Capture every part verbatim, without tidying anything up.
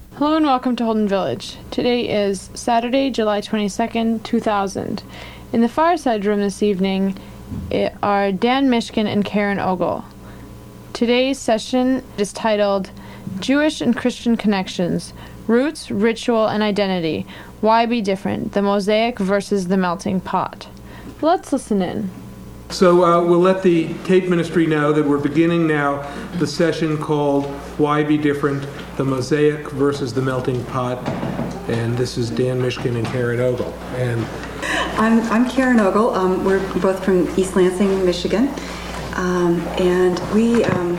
Hello and welcome to Holden Village. Today is Saturday, July twenty-second, two thousand. In the fireside room this evening are Dan Mishkin and Karen Ogle. Today's session is titled Jewish and Christian Connections, Roots, Ritual, and Identity. Why be different? The Mosaic versus the Melting Pot. Let's listen in. So uh, we'll let the tape ministry know that we're beginning now the session called Why Be Different? The Mosaic versus the Melting Pot. And this is Dan Mishkin and Karen Ogle. And I'm, I'm Karen Ogle. Um, we're both from East Lansing, Michigan. Um, and we um,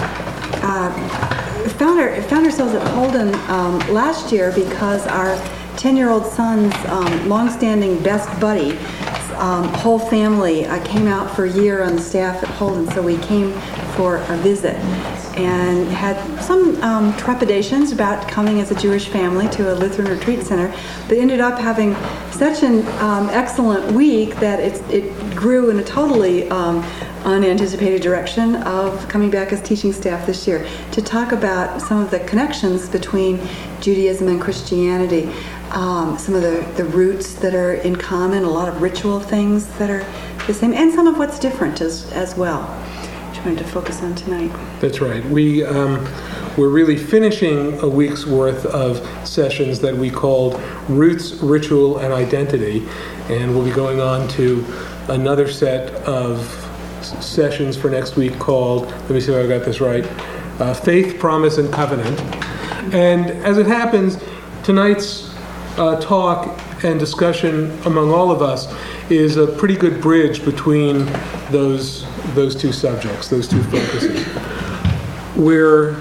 uh, found, our, found ourselves at Holden um, last year because our ten-year-old son's um, long-standing best buddy, um, whole family, uh, came out for a year on the staff at Holden, so we came for a visit and had some um, trepidations about coming as a Jewish family to a Lutheran retreat center, but ended up having such an um, excellent week that it's, it grew in a totally um, unanticipated direction of coming back as teaching staff this year to talk about some of the connections between Judaism and Christianity, um, some of the, the roots that are in common, a lot of ritual things that are the same, and some of what's different as, as well. Trying to focus on tonight. That's right. We, um, we're really finishing a week's worth of sessions that we called Roots, Ritual, and Identity, and we'll be going on to another set of s- sessions for next week called, let me see if I got this right, uh, Faith, Promise, and Covenant. And as it happens, tonight's uh, talk and discussion among all of us is a pretty good bridge between those those two subjects, those two focuses. Where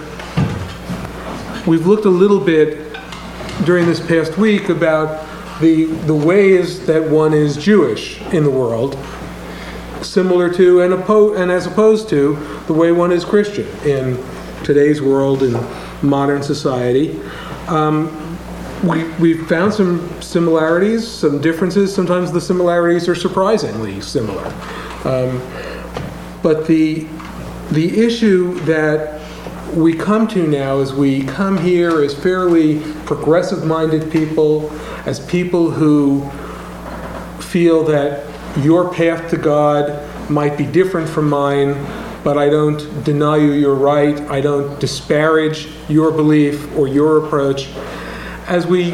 we've looked a little bit during this past week about the the ways that one is Jewish in the world, similar to and, oppo- and as opposed to the way one is Christian in today's world in modern society. Um, we, we've found some similarities, some differences. Sometimes the similarities are surprisingly similar. Um, But the the issue that we come to now as we come here as fairly progressive-minded people, as people who feel that your path to God might be different from mine, but I don't deny you your right, I don't disparage your belief or your approach. As we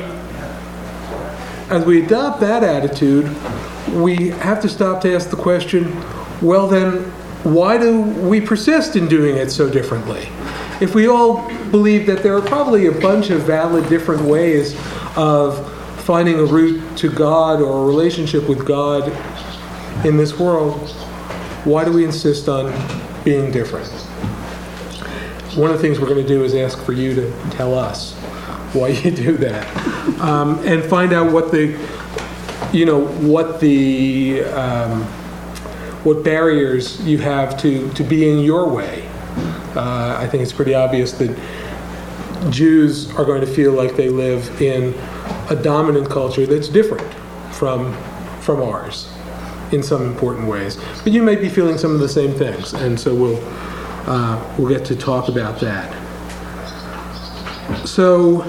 as we adopt that attitude, we have to stop to ask the question, well then, why do we persist in doing it so differently? If we all believe that there are probably a bunch of valid different ways of finding a route to God or a relationship with God in this world, why do we insist on being different? One of the things we're going to do is ask for you to tell us why you do that, um, and find out what the, you know, what the um, what barriers you have to, to being your way. Uh, I think it's pretty obvious that Jews are going to feel like they live in a dominant culture that's different from from ours in some important ways. But you may be feeling some of the same things, and so we'll uh, we'll get to talk about that. So,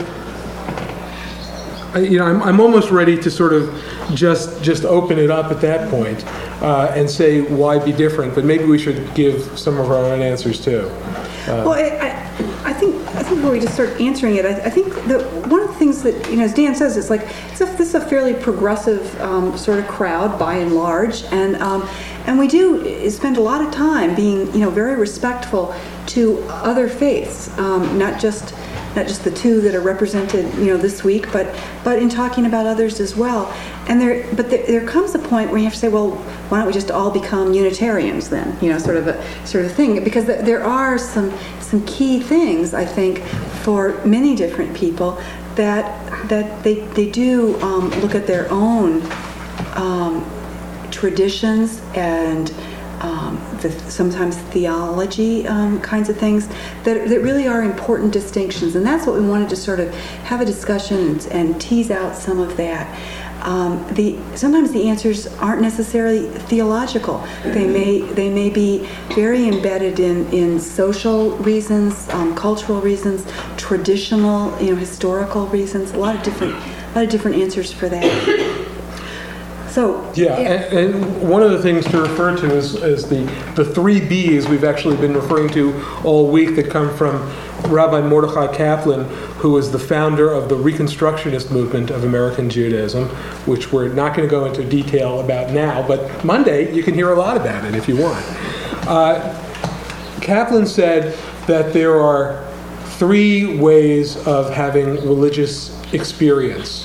I, you know, I'm I'm almost ready to sort of just just open it up at that point. Uh, and say why be different, but maybe we should give some of our own answers too. Uh, well, I, I think I think before we just start answering it, I, I think that one of the things that, you know, as Dan says, it's like it's a, this is a fairly progressive um, sort of crowd by and large, and um, and we do spend a lot of time being, you know, very respectful to other faiths, um, not just. Not just the two that are represented, you know, this week, but but in talking about others as well. And there, but there, there comes a point where you have to say, well, why don't we just all become Unitarians then? You know, sort of a sort of thing, because there are some some key things, I think, for many different people that that they they do um, look at their own um, traditions and. Um, the, sometimes theology um, kinds of things that, that really are important distinctions, and that's what we wanted to sort of have a discussion and, and tease out some of that. Um, the sometimes the answers aren't necessarily theological. They may they may be very embedded in, in social reasons, um, cultural reasons, traditional, you know, historical reasons. A lot of different, a lot of different answers for that. So yeah, and, and one of the things to refer to is, is the the three B's we've actually been referring to all week that come from Rabbi Mordechai Kaplan, who was the founder of the Reconstructionist movement of American Judaism, which we're not going to go into detail about now, but Monday you can hear a lot about it if you want. Uh, Kaplan said that there are three ways of having religious experience,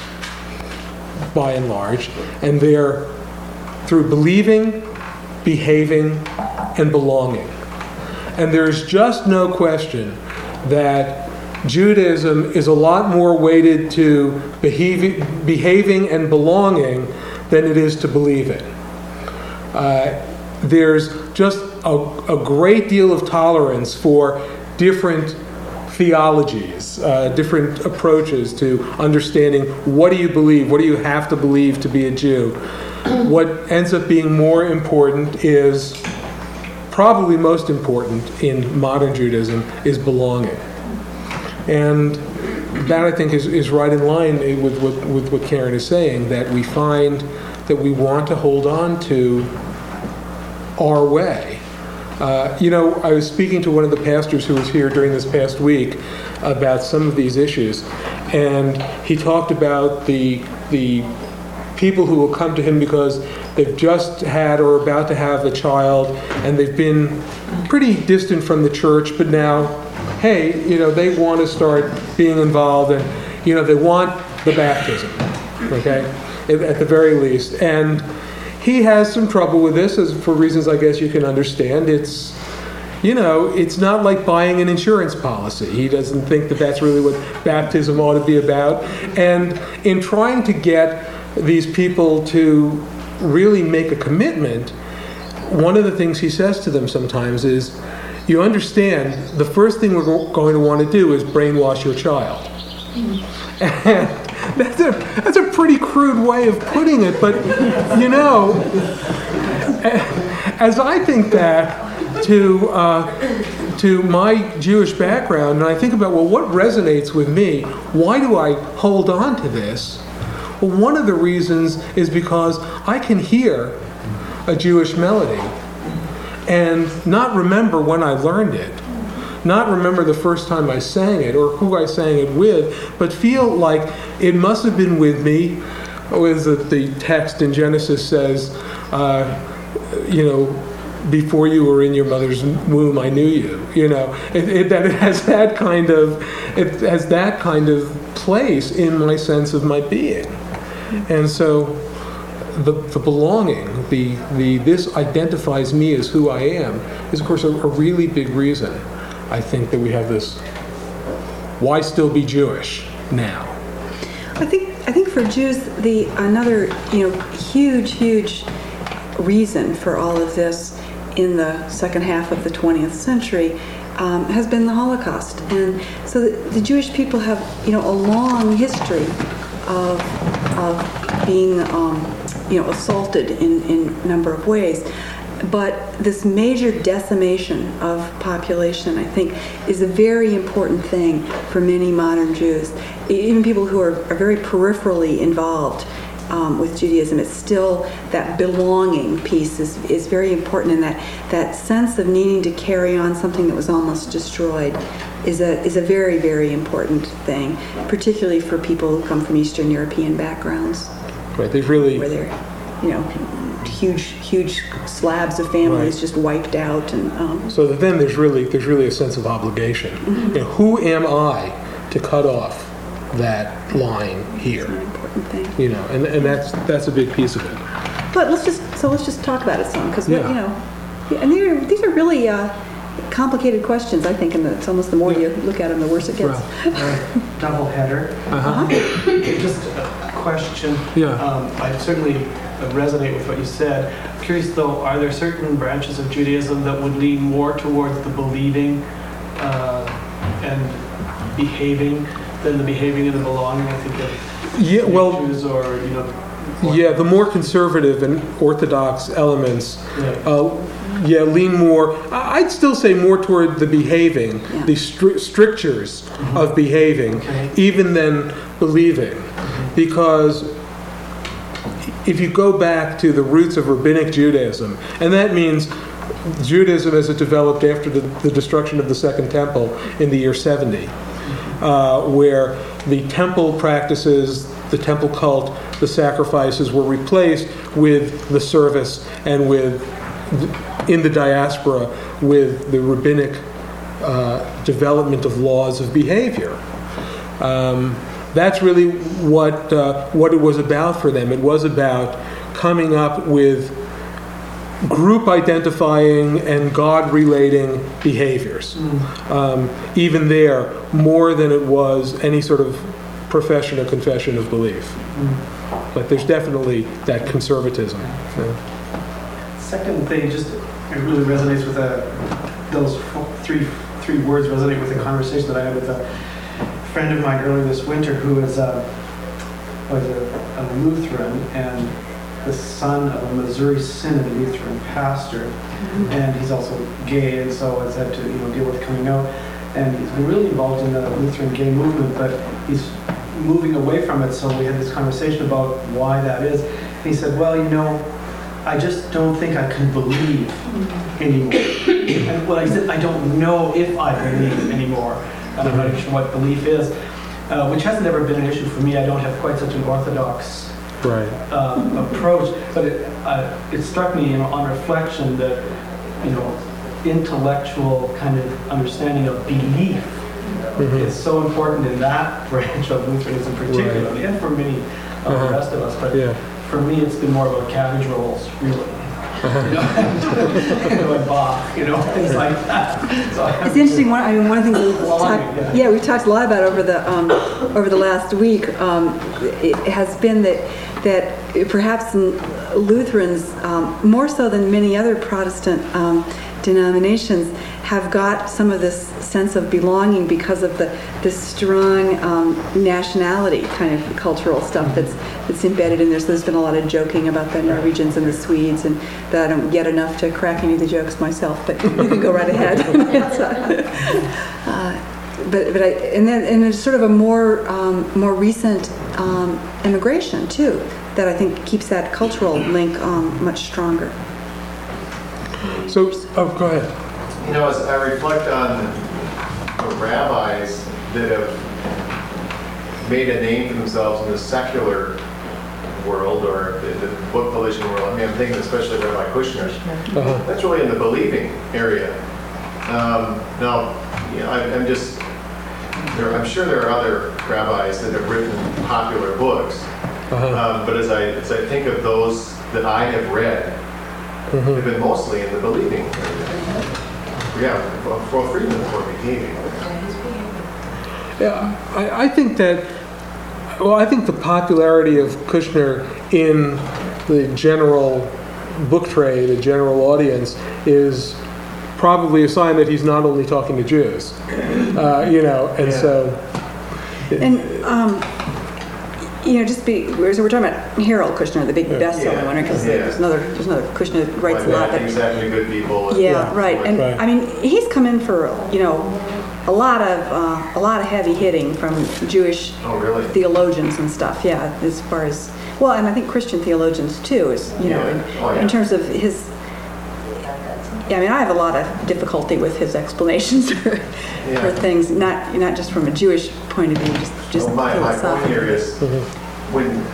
by and large, and they're through believing, behaving, and belonging. And there's just no question that Judaism is a lot more weighted to behaving, behaving and belonging than it is to believing. Uh, there's just a, a great deal of tolerance for different theologies, uh, different approaches to understanding what do you believe, what do you have to believe to be a Jew. What ends up being more important is, probably most important in modern Judaism, is belonging. And that, I think, is, is right in line with, with, with what Karen is saying, that we find that we want to hold on to our way. Uh, you know, I was speaking to one of the pastors who was here during this past week about some of these issues, and he talked about the the people who will come to him because they've just had or are about to have a child, and they've been pretty distant from the church, but now, hey, you know, they want to start being involved, and, you know, they want the baptism, okay, at, at the very least. And he has some trouble with this, as for reasons I guess you can understand. It's, you know, it's not like buying an insurance policy. He doesn't think that that's really what baptism ought to be about. And in trying to get these people to really make a commitment, one of the things he says to them sometimes is, you understand, the first thing we're going to want to do is brainwash your child. And that's a, that's a pretty crude way of putting it, but, you know, as I think back to uh, to my Jewish background, and I think about, well, what resonates with me? Why do I hold on to this? Well, one of the reasons is because I can hear a Jewish melody and not remember when I learned it, not remember the first time I sang it or who I sang it with, but feel like it must have been with me. As the text in Genesis says, uh, you know, before you were in your mother's womb, I knew you. You know, it, it, that it has that kind of, it has that kind of place in my sense of my being, and so the the belonging, the the this identifies me as who I am, is of course a, a really big reason. I think that we have this. Why still be Jewish now? I think I think for Jews, the another you know huge huge reason for all of this in the second half of the twentieth century um, has been the Holocaust, and so the, the Jewish people have you know a long history of of being um, you know assaulted in in a number of ways. But this major decimation of population, I think, is a very important thing for many modern Jews. Even people who are, are very peripherally involved um, with Judaism, it's still that belonging piece is, is very important, and that, that sense of needing to carry on something that was almost destroyed is a is a very, very important thing, particularly for people who come from Eastern European backgrounds. Right, they've really... Where they're, you know... huge huge slabs of families right. just wiped out, and um, so that then there's really there's really a sense of obligation. Mm-hmm. You know, who am I to cut off that line here? That's an important thing. You know, and and that's that's a big piece of it. But let's just so let's just talk about it some, because yeah. you know, and these are these are really uh, complicated questions. I think, and it's almost the more yeah. you look at them, the worse it gets. Right. uh, double header. Uh-huh. Uh-huh. Just a question. Yeah. Um, I certainly resonate with what you said. I'm curious though, are there certain branches of Judaism that would lean more towards the believing uh, and behaving than the behaving and the belonging? I think of yeah, well, Jews or you know. Yeah, the more conservative and orthodox elements yeah. uh, yeah, lean more. I- I'd still say more toward the behaving, Yeah. the stri- strictures of behaving, Okay. even than believing, because if you go back to the roots of rabbinic Judaism, and that means Judaism as it developed after the, the destruction of the Second Temple in the year seventy, uh, where the temple practices, the temple cult, the sacrifices were replaced with the service and with, in the diaspora, with the rabbinic uh, development of laws of behavior. Um, that's really what uh, what it was about for them. It was about coming up with group identifying and God relating behaviors. Um, even there, more than it was any sort of profession or confession of belief. But there's definitely that conservatism. Yeah. Second thing, just it really resonates with uh, those fo- three three words resonate with the conversation that I had with a friend of mine earlier this winter who is uh, was a, a Lutheran and the son of a Missouri Synod Lutheran pastor, and he's also gay, and so has had to you know deal with coming out, and he's been really involved in the Lutheran gay movement, but he's moving away from it. So we had this conversation about why that is. And he said, "Well, you know, I just don't think I can believe anymore." And what I said, I don't know if I believe anymore. And I'm not even sure what belief is, uh, which hasn't ever been an issue for me. I don't have quite such an orthodox Right. um, approach, but it, uh, it struck me, you know, on reflection that, you know, intellectual kind of understanding of belief Mhm. is so important in that branch of Lutheranism particularly, and for many of Uh-huh. the rest of us. But Yeah. for me, it's been more about cabbage rolls, really. You know, and Bach, you know, things like that. So I It's haven't- interesting. One, I mean, one of the things we've Belonging, talked, yeah. yeah, we've talked a lot about over the um, over the last week. Um, it has been that that perhaps Lutherans, um, more so than many other Protestant um, denominations, have got some of this sense of belonging because of the this strong um, nationality kind of cultural stuff that's that's embedded in there. So there's been a lot of joking about the Norwegians and the Swedes, and that I don't get enough to crack any of the jokes myself. But you can go right ahead. It's, uh, uh, but but I and then and there's sort of a more um, more recent um, immigration too that I think keeps that cultural link um, much stronger. So, oh, go ahead. You know, as I reflect on the rabbis that have made a name for themselves in the secular world or the, the book publishing world, I mean, I'm thinking especially Rabbi Kushner. Uh-huh. That's really in the believing area. Um, now, you know, I, I'm just, there, I'm sure there are other rabbis that have written popular books, Uh-huh. um, but as I, as I think of those that I have read, Mhm. they've been mostly in the believing area. Yeah, for, for freedom for behaving. Yeah, I, I think that, well, I think the popularity of Kushner in the general book trade, the general audience, is probably a sign that he's not only talking to Jews. Uh, you know, and Yeah. so. And um, you know, just be we're, so we're talking about Harold Kushner, the big Yeah. best-selling Yeah. one, because Yeah. there's another there's another Kushner that writes Like a lot. that, But things happen to good people. and- yeah, Yeah. right. And Right. I mean, he's come in for you know a lot of uh, a lot of heavy hitting from Jewish Oh, really? theologians and stuff. Yeah, as far as well, and I think Christian theologians too. Is you know Yeah. in, Oh, yeah. in terms of his. Yeah, I mean, I have a lot of difficulty with his explanations for, Yeah. for things, not not just from a Jewish point of view, just just So my, my point here philosophically. is when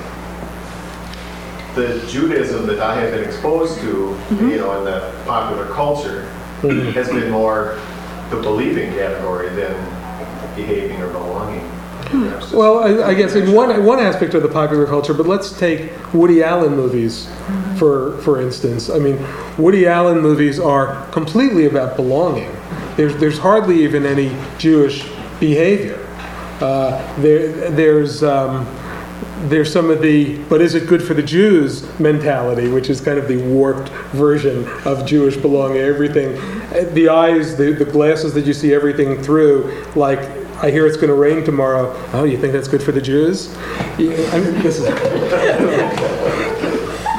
the Judaism that I have been exposed to, Mm-hmm. you know, in the popular culture, has been more the believing category than behaving or belonging. Perhaps just- Well, I, I guess in one one aspect of the popular culture, but let's take Woody Allen movies, for for instance. I mean, Woody Allen movies are completely about belonging. There's there's hardly even any Jewish behavior. Uh, there there's um, there's some of the "but is it good for the Jews" mentality, which is kind of the warped version of Jewish belonging. Everything, the eyes, the, the glasses that you see everything through, like, I hear it's going to rain tomorrow. Oh, you think that's good for the Jews? Yeah, I mean, this is,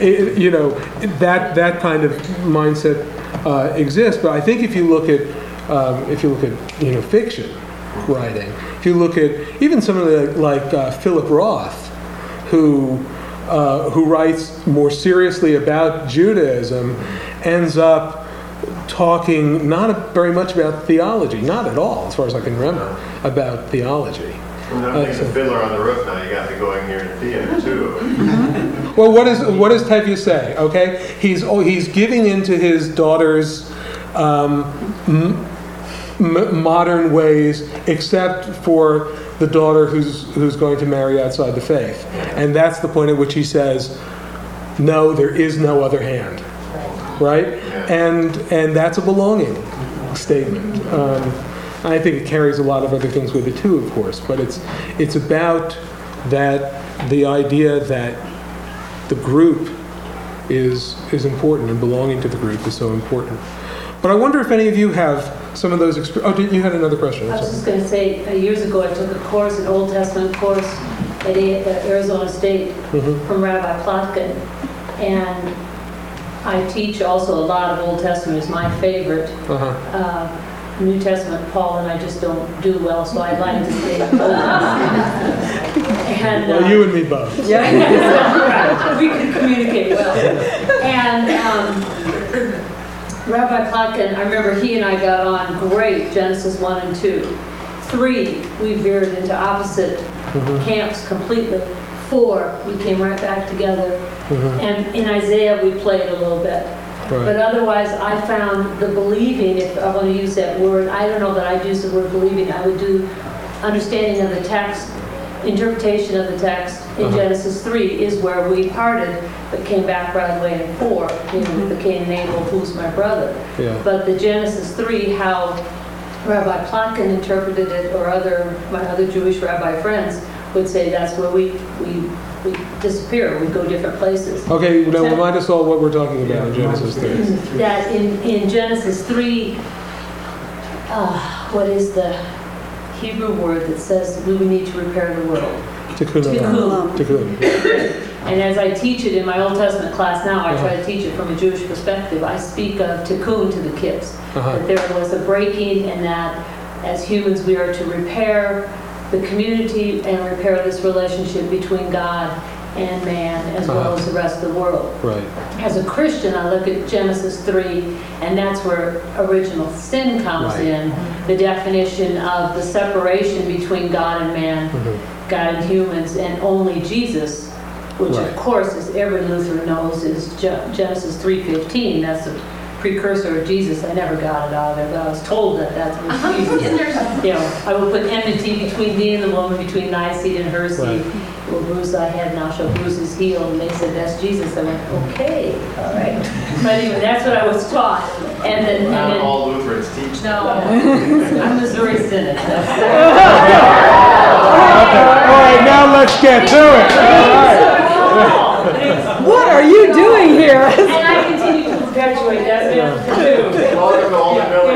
it, you know, that that kind of mindset uh, exists. But I think if you look at um, if you look at you know fiction writing, if you look at even some of the like uh, Philip Roth, who uh, who writes more seriously about Judaism, ends up talking not very much about theology, not at all, as far as I can remember, about theology. And I'm thinking of Fiddler on the Roof now. You got me going here in theater too. Well, what is what does Tevye say? Okay, he's oh, he's giving into his daughter's um, m- m- modern ways, except for the daughter who's who's going to marry outside the faith, and that's the point at which he says, "No, there is no other hand." Right, and and that's a belonging statement. Um, I think it carries a lot of other things with it too, of course. But it's it's about that the idea that the group is is important and belonging to the group is so important. But I wonder if any of you have some of those. Exp- oh, did, you had another question. I was just going to say, uh, years ago I took a course, an Old Testament course at, a- at Arizona State Mm-hmm. from Rabbi Plotkin, and I teach also a lot of Old Testament. It's my favorite. Uh-huh. Uh, New Testament, Paul and I just don't do well, so I'd like to stay in Old Testament. And, uh, Well, you and me both. right. We can communicate well. And um, Rabbi Plotkin, I remember he and I got on great, Genesis one and two. Three, we veered into opposite Mm-hmm. camps completely. Four, we came right back together. Mm-hmm. And in Isaiah, we played a little bit. But Right. otherwise, I found the believing, if I want to use that word, I don't know that I'd use the word believing. I would do understanding of the text, interpretation of the text in Uh-huh. Genesis three is where we parted, but came back right away in four, you know, with the Cain and Abel, who's my brother. Yeah. But the Genesis three, how Rabbi Plotkin interpreted it, or other my other Jewish rabbi friends would say that's where we we, we disappear, we go different places. Okay. Now remind us all what we're talking about in Genesis three. That in, in Genesis three, uh, what is the Hebrew word that says we need to repair the world? Tikkun olam. Tikkun. Tikkun. And as I teach it in my Old Testament class now, I try to teach it from a Jewish perspective. I speak of tikkun to the kids. Uh-huh. That there was a breaking, and that as humans we are to repair the community and repair this relationship between God and man, as well Uh-huh. as the rest of the world. Right. As a Christian, I look at Genesis three, and that's where original sin comes Right. in. The definition of the separation between God and man, Mhm. God and humans, and only Jesus, which Right. of course, as every Lutheran knows, is Ge- Genesis three fifteen. That's the precursor of Jesus. I never got it out of it, but I was told that that was Jesus. You know, I will put enmity between thee and the woman, between thy seed and her seed. Right. Will bruise thy head, now shall bruise his heel. And they said, that's Jesus. I went, okay, all right. But anyway, that's what I was taught. And then, and Not then all Lutherans teach that. no, I'm Missouri Synod. Okay. All right. Now let's get to it. All right. What are you doing here? And I continue to perpetuate that myth too. Welcome to Alden Village.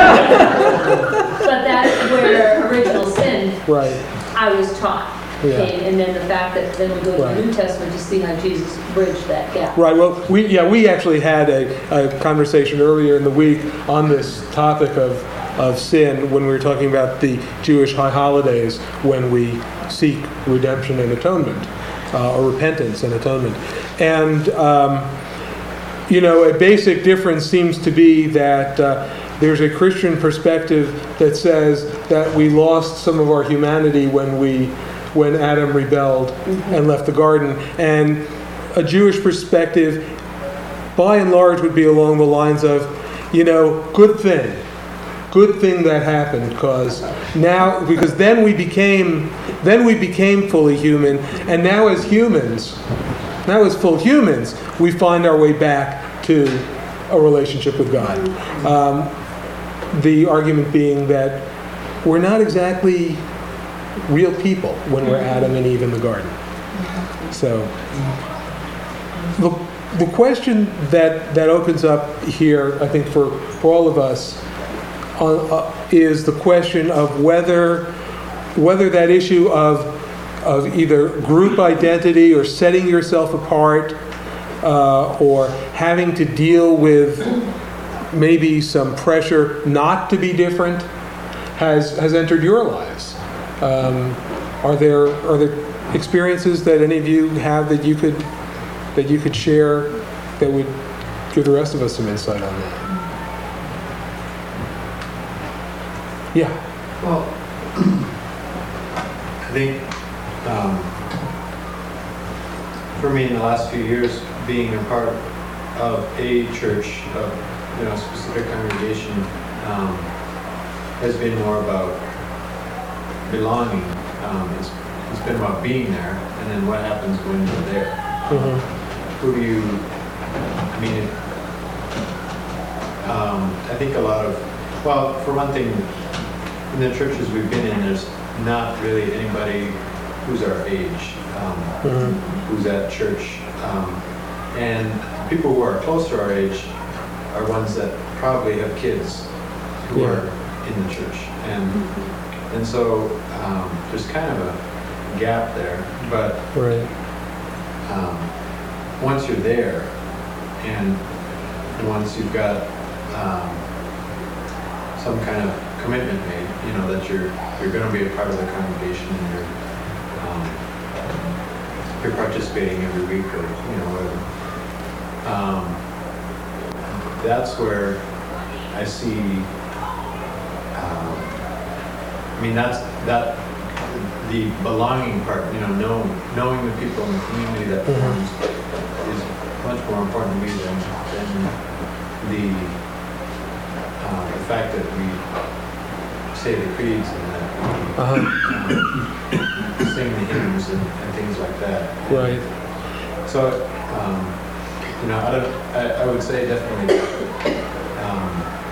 But that's where original sin, Right. I was taught, Yeah. came. And then the fact that then we go to Right. the New Testament to see how Jesus bridged that gap. Right. Well, we yeah we actually had a, a conversation earlier in the week on this topic of of sin when we were talking about the Jewish high holidays when we seek redemption and atonement, uh, or repentance and atonement, and um, you know a basic difference seems to be that uh, there's a Christian perspective that says that we lost some of our humanity when we when Adam rebelled and left the garden, and a Jewish perspective, by and large, would be along the lines of, you know, good thing, good thing that happened, because now, because then we became, then we became fully human, and now as humans, now as full humans, we find our way back to a relationship with God. Um, the argument being that we're not exactly real people when we're Adam and Eve in the garden. So, the, the question that, that opens up here, I think, for, for all of us, uh, uh, is the question of whether whether that issue of of either group identity or setting yourself apart uh, or having to deal with maybe some pressure not to be different has has entered your lives. Um, are there are there experiences that any of you have that you could that you could share that would give the rest of us some insight on that? Yeah. Well, I think um, for me in the last few years, being a part of a church, of you know, specific congregation, um, has been more about belonging. Um, it's, it's been about being there, and then what happens when you're there. Mm-hmm. Who do you, I mean, it, um, I think a lot of, well, for one thing, in the churches we've been in, there's not really anybody who's our age, um, Mm-hmm. who's at church. Um, and people who are close to our age are ones that probably have kids who Yeah. are in the church. And and so um, there's kind of a gap there. But Right. um, once you're there, and once you've got um, some kind of commitment made, you know, that you're you're going to be a part of the congregation, and you're um, you're participating every week, or you know whatever. Um, that's where I see. Um, I mean, that's that the belonging part. You know, knowing knowing the people in the community that Mhm. forms is much more important to me than than the uh, the fact that we say the creeds and that we Uh-huh. um, sing the hymns and, and things like that. Right. So, um, you know, I, don't, I, I would say definitely um,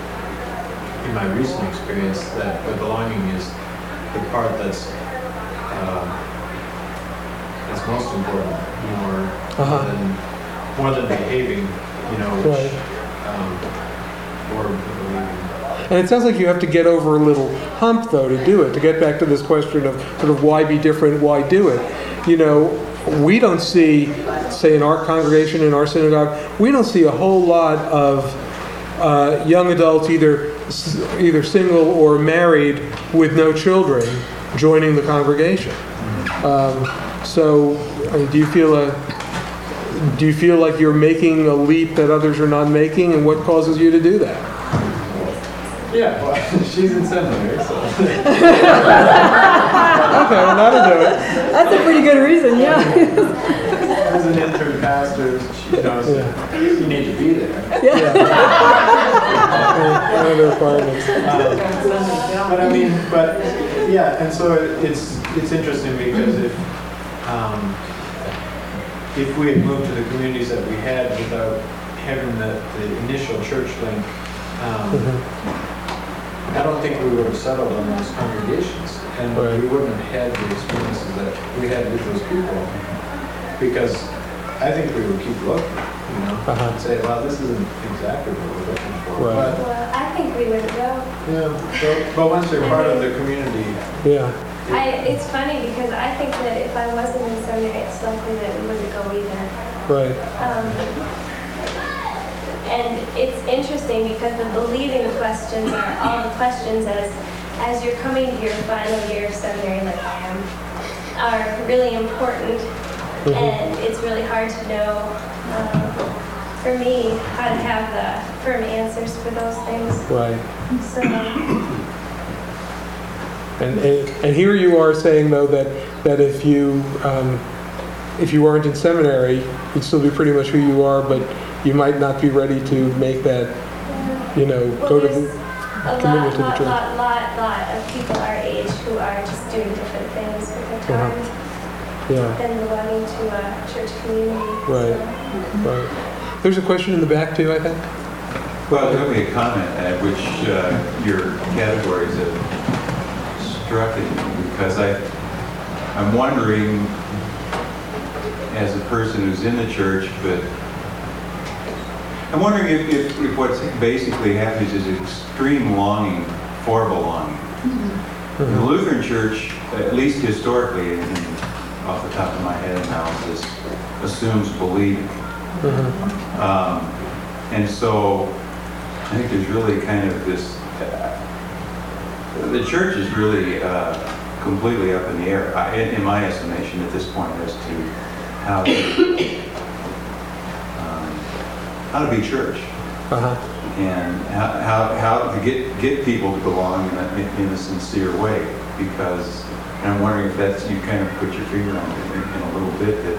in my recent experience that the belonging is the part that's um, that's most important, more Uh-huh. than more than behaving, you know, which Right. um, or believing. And it sounds like you have to get over a little hump, though, to do it, to get back to this question of sort of why be different, why do it. You know, we don't see, say in our congregation, in our synagogue, we don't see a whole lot of uh, young adults, either either single or married with no children, joining the congregation. Um, so, I mean, do you feel a do you feel like you're making a leap that others are not making, and what causes you to do that? Yeah, well, she's in seminary, so. Okay, well, that'll do it. That's a pretty good reason, yeah. As an intern pastor, she knows that you you need to be there. One of the requirements. Um, But I mean, but, yeah, and so it- it's, it's interesting because if, um, if we had moved to the communities that we had without having the, the initial church link, um, I don't think we would have settled on those congregations, and Right. we wouldn't have had the experiences that we had with those people, because I think we would keep looking, you know, Uh-huh. and say, well, this isn't exactly what we're looking for. Right. But, Well, I think we would go. yeah, so, but once you're part of the community, Yeah. I, it's funny because I think that if I wasn't in seminary, it's likely that we wouldn't go either. Right. Um, and it's interesting because the believing questions are all the questions as as you're coming to your final year of seminary, like I am, are really important. And it's really hard to know, um, for me, how to have the firm answers for those things. Right. So. And, and and here you are saying though that that if you um, if you weren't in seminary, you'd still be pretty much who you are, but you might not be ready to make that, you know, Well, go to there's the a commitment to lot, the lot, church. lot, lot, lot of people our age who are just doing different things with their Uh-huh. time Yeah. than belonging to a church community. Right. So, Right. There's a question in the back too, I think. Well, let me comment at which uh, your categories have struck me, because I, I'm wondering, as a person who's in the church, but I'm wondering if, if, if what's basically happens is extreme longing for belonging. In the Lutheran Church, at least historically, and off the top of my head analysis, assumes believing. Mhm. Um, and so I think there's really kind of this, uh, the church is really uh, completely up in the air, I, in my estimation, at this point, as to how to, um, how to be church. Uh-huh. And how, how, how to get, get people to belong in a, in a sincere way, because and I'm wondering if that's, you kind of put your finger on it in, in a little bit, that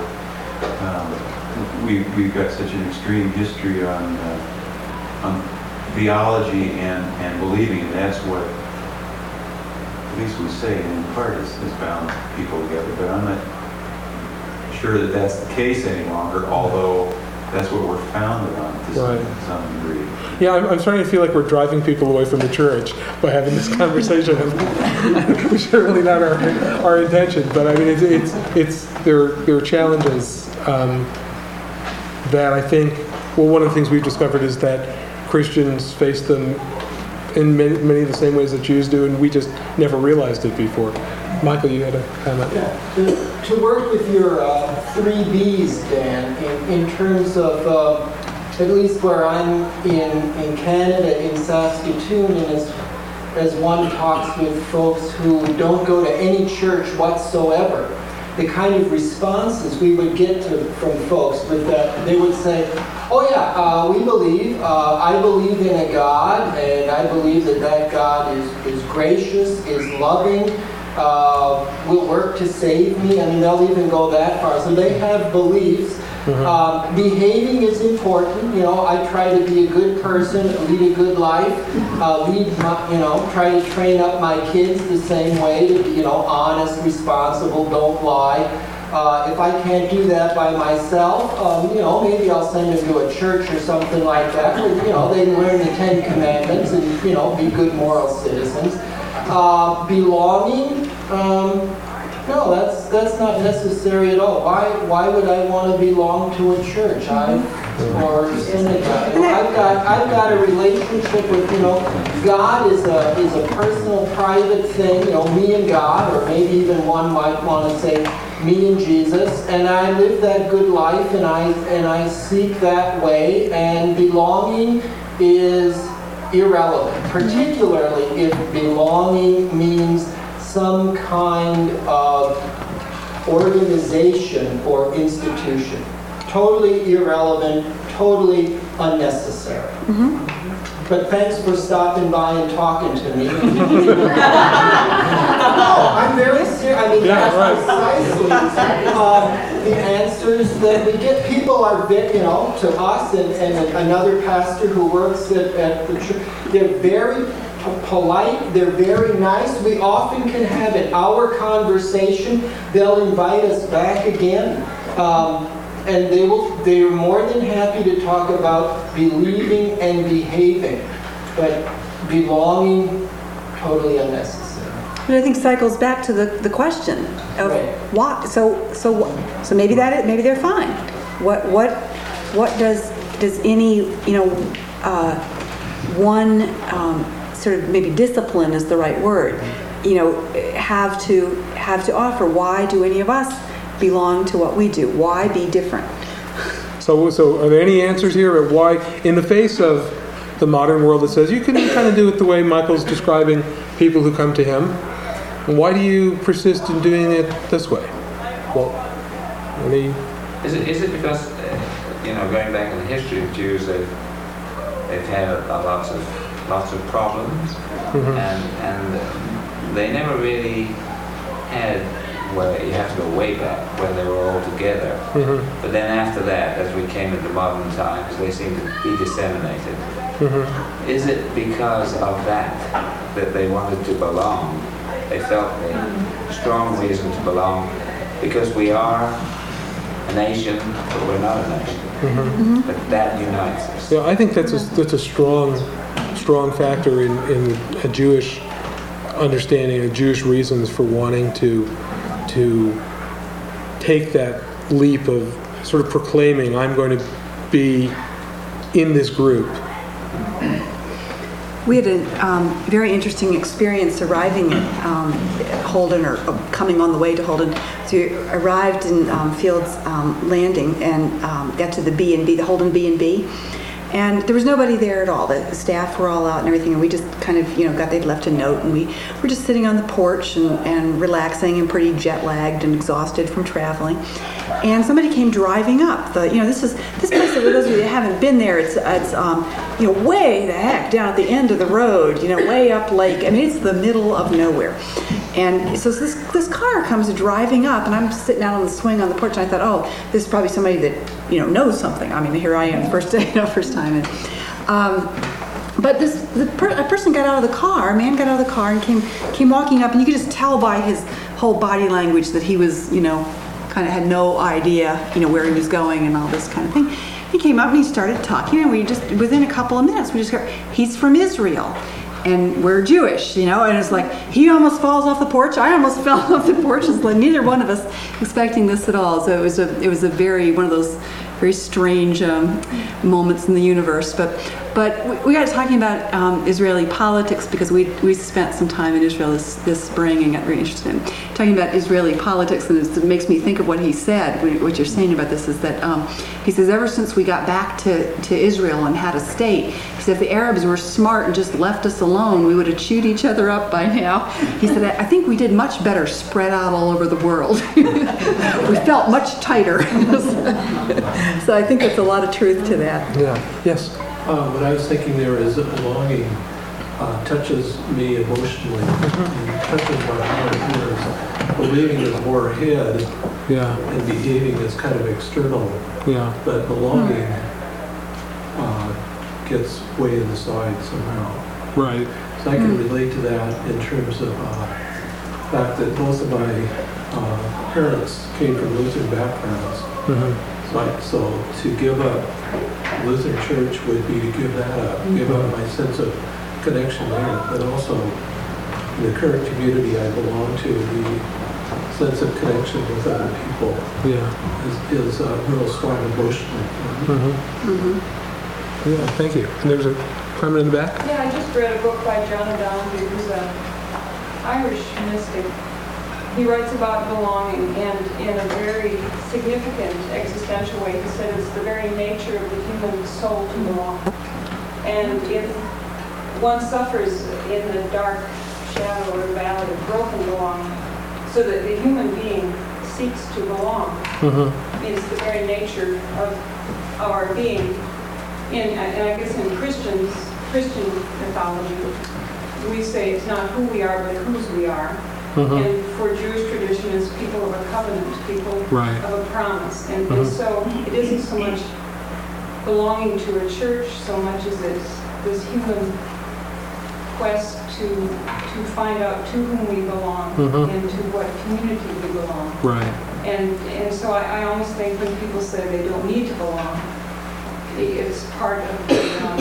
um, we, we've got such an extreme history on, uh, on theology and, and believing, and that's what, at least we say, in part, has, has bound people together, but I'm not sure that that's the case any longer, although that's what we're founded on to some, Right. some degree. Yeah, I'm, I'm starting to feel like we're driving people away from the church by having this conversation, which is really not our our intention. But I mean, it's it's, it's there there are challenges um, that I think. Well, one of the things we've discovered is that Christians face them in many, many of the same ways that Jews do, and we just never realized it before. Michael, you had a comment. Yeah, to, to work with your uh, three B's, Dan, in, in terms of, uh, at least where I'm in, in Canada, in Saskatoon, and as, as one talks with folks who don't go to any church whatsoever, the kind of responses we would get to, from folks with that, they would say, oh yeah, uh, we believe, uh, I believe in a God, and I believe that that God is, is gracious, is loving, Uh, will work to save me. I mean, they'll even go that far. So they have beliefs. Mm-hmm. Um, behaving is important. You know, I try to be a good person, lead a good life, uh, lead my, you know, try to train up my kids the same way to be, you know, honest, responsible, don't lie. Uh, if I can't do that by myself, um, you know, maybe I'll send them to a church or something like that. Where, you know, they learn the Ten Commandments and, you know, be good moral citizens. Uh, belonging, um, no, that's that's not necessary at all. Why why would I want to belong to a church? I or synagogue. You know, I've got I've got a relationship with, you know, God is a is a personal, private thing. You know, me and God, or maybe even one might want to say me and Jesus. And I live that good life, and I and I seek that way. And belonging is irrelevant, particularly if belonging means some kind of organization or institution. Totally irrelevant, totally unnecessary. Mm-hmm. But thanks for stopping by and talking to me. No, I'm very serious. I mean, yeah, that's precisely uh, the answers that we get. People are, you know, to us and, and another pastor who works at, at the church, they're very polite, they're very nice. We often can have an hour conversation. They'll invite us back again. Um, And they will, they're more than happy to talk about believing and behaving, but belonging, totally unnecessary. But I think cycles back to the, the question of Right. why. So so so maybe that is, maybe they're fine. What what what does does any you know uh, one um, sort of maybe discipline is the right word, you know, have to have to offer? Why do any of us belong to what we do? Why be different? So, so are there any answers here at why, in the face of the modern world that says you can kind of do it the way Michael's describing people who come to him, why do you persist in doing it this way? Well, any... Is it is it because, uh, you know, going back in the history of Jews, they've, they've had a, a lots of lots of problems, mm-hmm. and and they never really had. Well, you have to go way back when they were all together. Mm-hmm. But then after that, as we came into modern times, they seem to be disseminated. Mm-hmm. Is it because of that that they wanted to belong? They felt a strong reason to belong because we are a nation, but we're not a nation. Mm-hmm. But that unites us. Yeah, I think that's a, that's a strong, strong factor in, in a Jewish understanding, of Jewish reasons for wanting to to take that leap of sort of proclaiming, I'm going to be in this group. we had a um, very interesting experience arriving at um, Holden, or uh, coming on the way to Holden. So we arrived in um, Fields um, Landing and um, got to the B and B, the Holden B and B. And there was nobody there at all. The staff were all out and everything, and we just kind of, you know, got, they'd left a note, and we were just sitting on the porch and, and relaxing and pretty jet-lagged and exhausted from traveling. And somebody came driving up. The, you know, this is, this place, for those of you that haven't been there, it's, it's um, you know, way the heck down at the end of the road, you know, way up lake. I mean, it's the middle of nowhere. And so this this car comes driving up, and I'm sitting out on the swing on the porch, and I thought, oh, this is probably somebody that, you know, knows something. I mean, here I am, first day, you know, first time. And, um, but this the per, a person got out of the car, a man got out of the car and came came walking up, and you could just tell by his whole body language that he was, you know, kind of had no idea, you know, where he was going and all this kind of thing. He came up and he started talking, and we just, within a couple of minutes, we just heard, he's from Israel. And we're Jewish, you know, and it's like, he almost falls off the porch, I almost fell off the porch. It's like neither one of us expecting this at all. So it was a, it was a very, one of those very strange um, moments in the universe. But but we, we got talking about um, Israeli politics because we we spent some time in Israel this, this spring and got very interested in talking about Israeli politics. And it makes me think of what he said, what you're saying about this is that um, he says, ever since we got back to, to Israel and had a state, he said if the Arabs were smart and just left us alone, we would have chewed each other up by now. He said, I think we did much better spread out all over the world. We felt much tighter. So I think there's a lot of truth to that. Yeah. Yes. Uh, what I was thinking there is that belonging uh, touches me emotionally, Mm-hmm. and touches my heart. Whereas believing is more head, Yeah. and behaving is kind of external. Yeah. But belonging uh, gets way inside somehow. Right. So I can relate to that in terms of uh, the fact that both of my uh, parents came from Lutheran backgrounds. Mm-hmm. So, I, so to give up Lutheran Church would be to give that up, mm-hmm. give up my sense of connection there, but also in the current community I belong to, the sense of connection with other people Yeah. is, is uh, real strong emotionally. Mm-hmm. Mm-hmm. Yeah. Thank you. And there's a comment in the back. Yeah, I just read a book by John Donahue, who's an Irish mystic. He writes about belonging, and in a very significant existential way, he said it's the very nature of the human soul to belong. And if one suffers in the dark shadow or valley of broken belonging, so that the human being seeks to belong, Mm-hmm. is the very nature of our being. In, and I guess in Christians, Christian mythology, we say it's not who we are, but whose we are. Mm-hmm. And for Jewish tradition, it's people of a covenant, people Right. of a promise. And, Mhm. and so it isn't so much belonging to a church so much as it's this human quest to to find out to whom we belong Mhm. and to what community we belong. Right. And and so I, I almost think when people say they don't need to belong, it's part of the, um,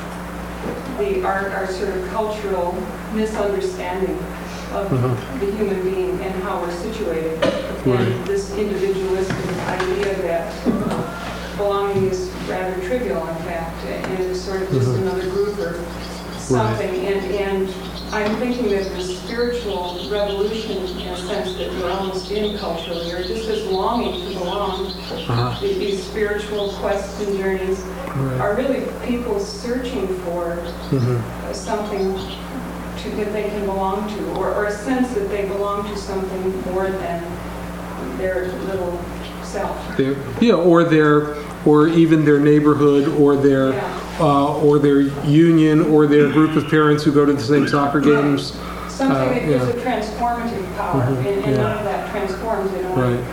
the our, our sort of cultural misunderstanding of Mhm. the human being and how we're situated. Right. And this individualistic idea that belonging is rather trivial, in fact, and is sort of just Mhm. another group or something. And, and I'm thinking that the spiritual revolution, in a sense that we're almost in culturally, or just this longing to belong, Uh-huh. th- these spiritual quests and journeys, Right. are really people searching for Mm-hmm. uh, something to, that they can belong to, or, or a sense that they belong to something more than their little self. Their, yeah, or their, or even their neighborhood, or their, Yeah. uh, or their union, or their group of parents who go to the same soccer games. Something Uh, that gives yeah. a transformative power, Mhm, and, and yeah. none of that transforms in a way. Right.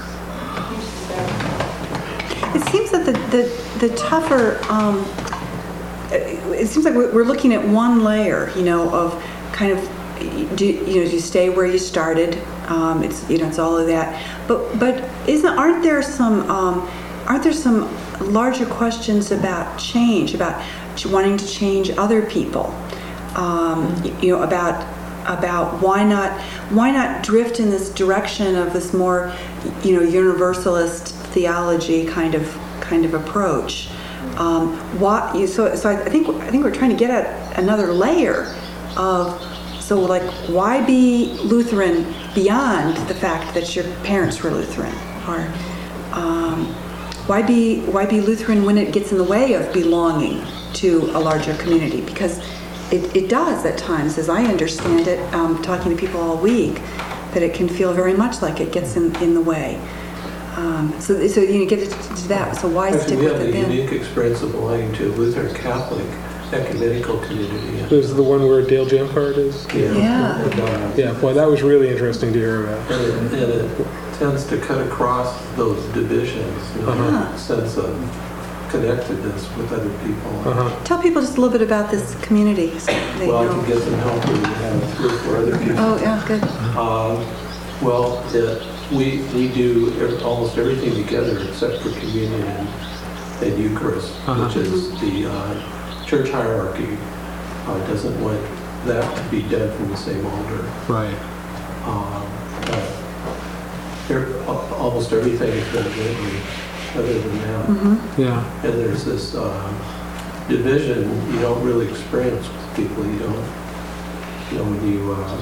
It seems that the, the, the tougher, um, it seems like we're looking at one layer, you know, of kind of, do, you know, you stay where you started. Um, it's, you know, it's all of that. But, but isn't, aren't there some, um, aren't there some larger questions about change, about ch- wanting to change other people? Um, y- you know, about, about why not, why not drift in this direction of this more, you know, universalist theology kind of kind of approach, Um, why, you, so, so I think I think we're trying to get at another layer of, so like, why be Lutheran beyond the fact that your parents were Lutheran, or um, why be why be Lutheran when it gets in the way of belonging to a larger community? Because it, it does at times, as I understand it, um, talking to people all week, that it can feel very much like it gets in, in the way. Um, so, so you get to that. So why Actually, stick we with have it the then? unique experience of belonging to a Lutheran Catholic ecumenical community. This is the one where Dale Jamcard is? Yeah. Yeah. And, uh, Yeah, boy, that was really interesting to hear about. And it, and it tends to cut across those divisions, you know, Uh-huh. a sense of connectedness with other people. Uh-huh. Tell people just a little bit about this community. So they Well, I know. can get some help if you have three or four other people. Oh, yeah, good. Uh, well, uh, we we do ev- almost everything together except for communion and, and Eucharist, Uh-huh. which is the uh, church hierarchy uh, doesn't want that to be done from the same altar. Right. Um, but there- al- almost everything is done jointly, other than that. Mm-hmm. Yeah. And there's this um, division you don't really experience with people. You don't, you know, when you, uh,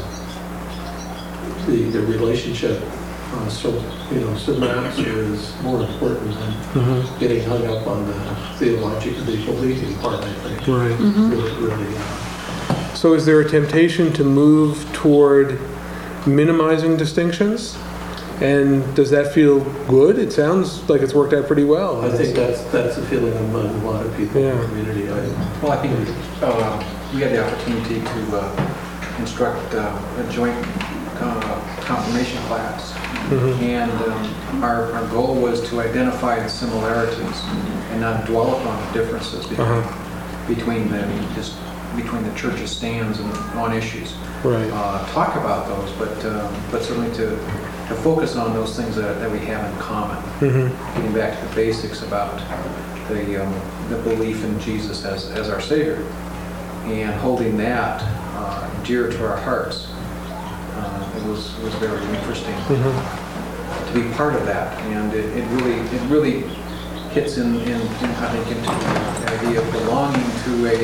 the, the relationship, uh, so, you know, semester is more important than Mm-hmm. getting hung up on the theological, the believing part, I think. Right. Mhm. Really, really, uh, So is there a temptation to move toward minimizing distinctions? And does that feel good? It sounds like it's worked out pretty well. I think that's, that's a feeling among a lot of people in Yeah. the community. I, Well, I think uh, we had the opportunity to uh, instruct uh, a joint uh, confirmation class. Mhm. And um, our, our goal was to identify the similarities and not dwell upon the differences between, Uh-huh. between the, just between the church's stands and on issues. Right. Uh, talk about those, but um, but certainly to, to focus on those things that, that we have in common. Mm-hmm. Getting back to the basics about the um, the belief in Jesus as, as our Savior, and holding that uh, dear to our hearts. Uh, it was it was very interesting Mm-hmm. to be part of that, and it, it really it really hits in, in, in I think into the idea of belonging to a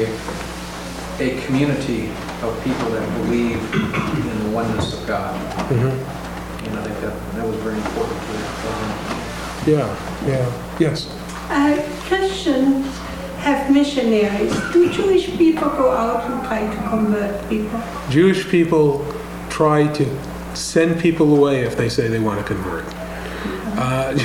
a community of people that believe in the oneness of God. Mm-hmm. And I think that that was very important to um, Yeah, yeah, yes. Uh, Christians have missionaries. Do Jewish people go out and try to convert people? Jewish people try to send people away if they say they want to convert. Uh,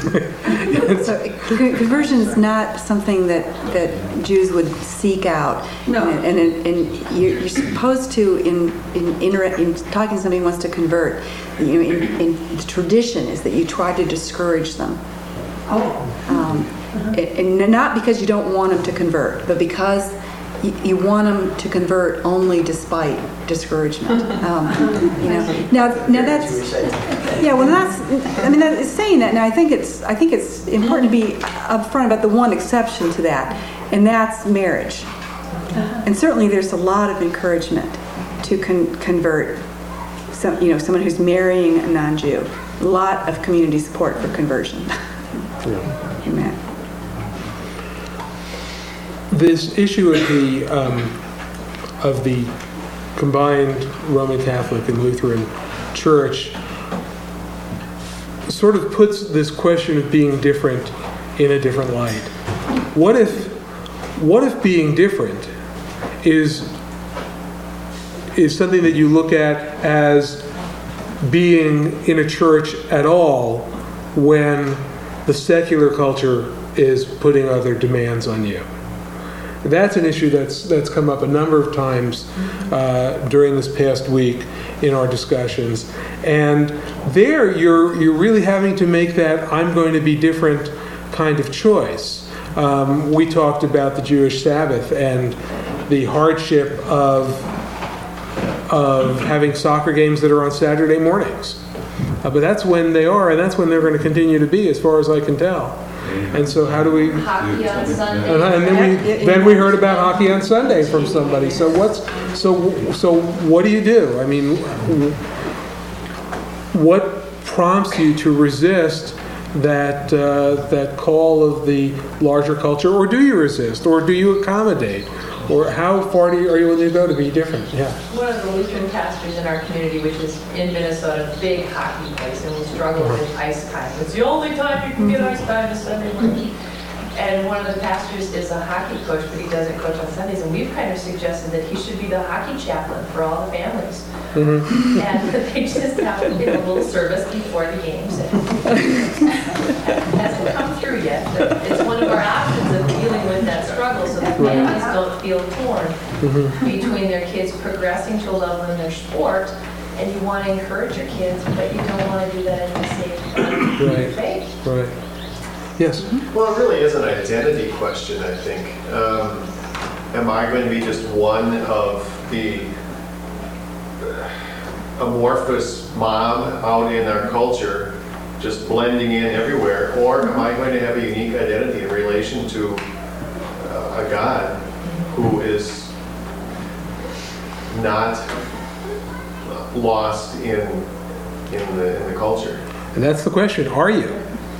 So con- conversion is not something that, that Jews would seek out. No. And, and, and you're, you're supposed to, in in, intera- in talking to somebody who wants to convert, you know, in, in the tradition is that you try to discourage them. Oh. Um, and, and not because you don't want them to convert, but because you, you want them to convert only despite discouragement. Um, you know. Now, now that's yeah. Well, that's. I mean, that is saying that. Now, I think it's. I think it's important to be upfront about the one exception to that, and that's marriage. And certainly, there's a lot of encouragement to con- convert. Some, you know, someone who's marrying a non-Jew. A lot of community support for conversion. yeah. Amen. This issue of the um, of the combined Roman Catholic and Lutheran Church sort of puts this question of being different in a different light. What if what if being different is is something that you look at as being in a church at all when the secular culture is putting other demands on you? That's an issue that's that's come up a number of times uh, during this past week in our discussions, and there you're you're really having to make that I'm going to be different kind of choice. Um, we talked about the Jewish Sabbath and the hardship of of having soccer games that are on Saturday mornings, uh, but that's when they are, and that's when they're going to continue to be, as far as I can tell. And so how do we... Hockey on Sunday. And, and then we then we heard about hockey on Sunday from somebody. So what's so so what do you do? I mean, what prompts you to resist that uh, that call of the larger culture, or do you resist, or do you accommodate, or how far do you, are you willing to go to be different? Yeah. One of the Lutheran pastors in our community, which is in Minnesota, big hockey place, and we struggle with ice time. It's the only time you can get ice time is Sunday morning. And one of the pastors is a hockey coach, but he doesn't coach on Sundays. And we've kind of suggested that he should be the hockey chaplain for all the families. Mm-hmm. And they just have to get a little service before the games. It hasn't come through yet, but it's one of our options of dealing with that struggle so that families don't feel torn mm-hmm. between their kids progressing to a level in their sport, and you want to encourage your kids, but you don't want to do that in the sake of right. faith. Right. Yes. Well, it really is an identity question, I think. Um, am I going to be just one of the amorphous mob out in our culture, just blending in everywhere, or am I going to have a unique identity in relation to uh, a God who is not lost in in the in the culture? And that's the question: are you?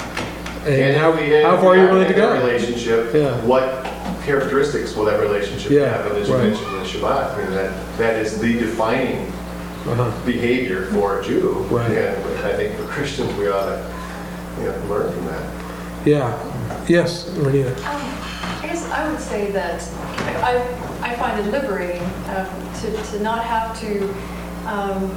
And, and how, we, and how far are you willing to in go? that relationship, yeah. what characteristics will that relationship yeah, have? And as you right. mentioned in the Shabbat, I mean, that, that is the defining uh-huh. behavior for a Jew. Right. And I think for Christians, we ought to you know, learn from that. Yeah. Yes, Renita. Um, I guess I would say that I, I find it liberating um, to, to not have to um,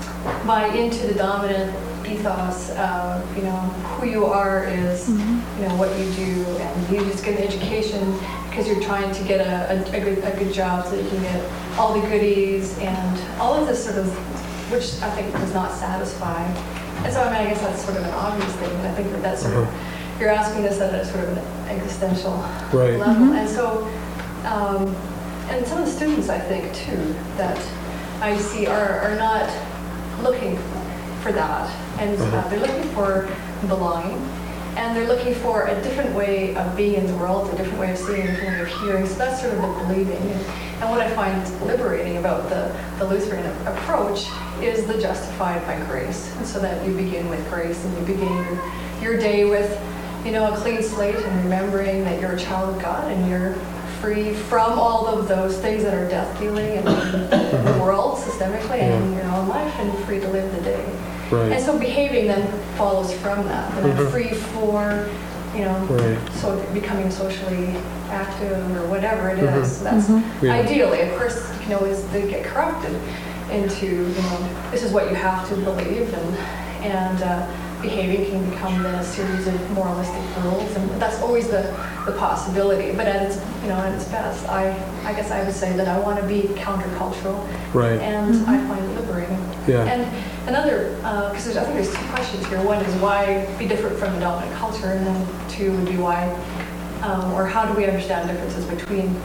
buy into the dominant ethos of, you know, who you are is, mm-hmm. you know, what you do, and you just get an education because you're trying to get a, a, a, good, a good job so that you can get all the goodies and all of this sort of, which I think does not satisfy. And so, I mean, I guess that's sort of an obvious thing, but I think that that's sort mm-hmm. of, you're asking this at a sort of an existential right. level. Mm-hmm. And so, um, and some of the students, I think, too, that I see are, are not looking for that. And uh, they're looking for belonging, and they're looking for a different way of being in the world, a different way of seeing, a different way of hearing. So that's sort of the believing. And, and what I find liberating about the, the Lutheran approach is the justified by grace. And so that you begin with grace, and you begin your, your day with, you know, a clean slate, and remembering that you're a child of God, and you're free from all of those things that are death-dealing in the world systemically and in your own life, and free to live the day. Right. And so behaving then follows from that. That mm-hmm. I'm free for, you know, right. so becoming socially active or whatever it mm-hmm. is. That's mm-hmm. yeah. ideally, of course, you know, is they get corrupted into, you know, this is what you have to believe, and and uh, behaving can become then a series of moralistic rules, and that's always the, the possibility. But at its, you know, at its best, I I guess I would say that I want to be countercultural, right. and mm-hmm. I find it liberating. Yeah. And another, because uh, I think there's two questions here. One is why be different from the dominant culture, and then two would be why, um, or how do we understand differences between,